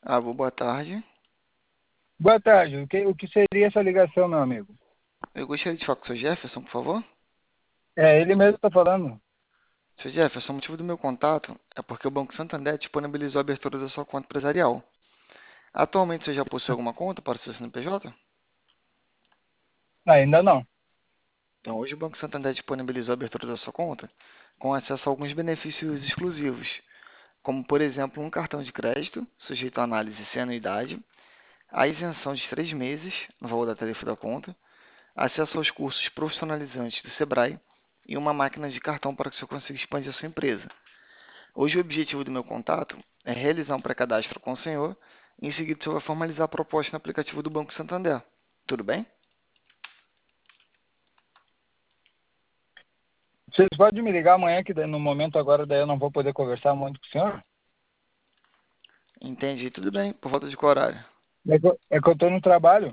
Boa tarde. Boa tarde. O que seria essa ligação, meu amigo? Eu gostaria de falar com o Sr. Jefferson, por favor. É, ele mesmo está falando. Sr. Jefferson, o motivo do meu contato é porque o Banco Santander disponibilizou a abertura da sua conta empresarial. Atualmente você já possui alguma conta para o seu CNPJ? Ainda não. Então, hoje o Banco Santander disponibilizou a abertura da sua conta com acesso a alguns benefícios exclusivos, como, por exemplo, um cartão de crédito sujeito à análise sem anuidade, a isenção de 3 meses no valor da tarifa da conta, acesso aos cursos profissionalizantes do Sebrae e uma máquina de cartão para que você consiga expandir a sua empresa. Hoje o objetivo do meu contato é realizar um pré-cadastro com o senhor e em seguida você vai formalizar a proposta no aplicativo do Banco Santander. Tudo bem? Vocês podem me ligar amanhã, que no momento agora daí eu não vou poder conversar muito com o senhor? Entendi, tudo bem. Por volta de qual horário? É que eu estou no trabalho.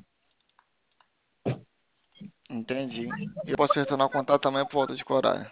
Entendi. Eu posso retornar o contato amanhã por volta de qual horário?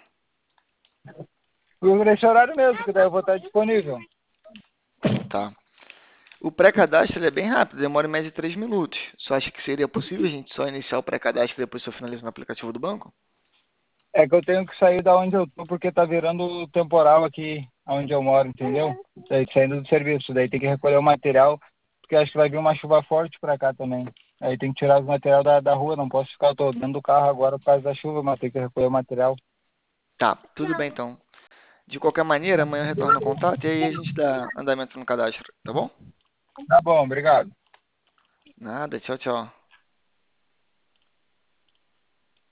Por esse horário mesmo, que daí eu vou estar disponível. Tá. O pré-cadastro ele é bem rápido, demora em média 3 minutos. Só acha que seria possível a gente só iniciar o pré-cadastro e depois só finalizar no aplicativo do banco? É que eu tenho que sair da onde eu tô porque tá virando temporal aqui onde eu moro, entendeu? Daí saindo do serviço, daí tem que recolher o material, porque acho que vai vir uma chuva forte pra cá também. Aí tem que tirar os material da rua, não posso ficar todo dentro do carro agora por causa da chuva, mas tem que recolher o material. Tá, tudo bem então. De qualquer maneira, amanhã eu retorno o contato e aí a gente dá andamento no cadastro, tá bom? Tá bom, obrigado. Nada, tchau, tchau.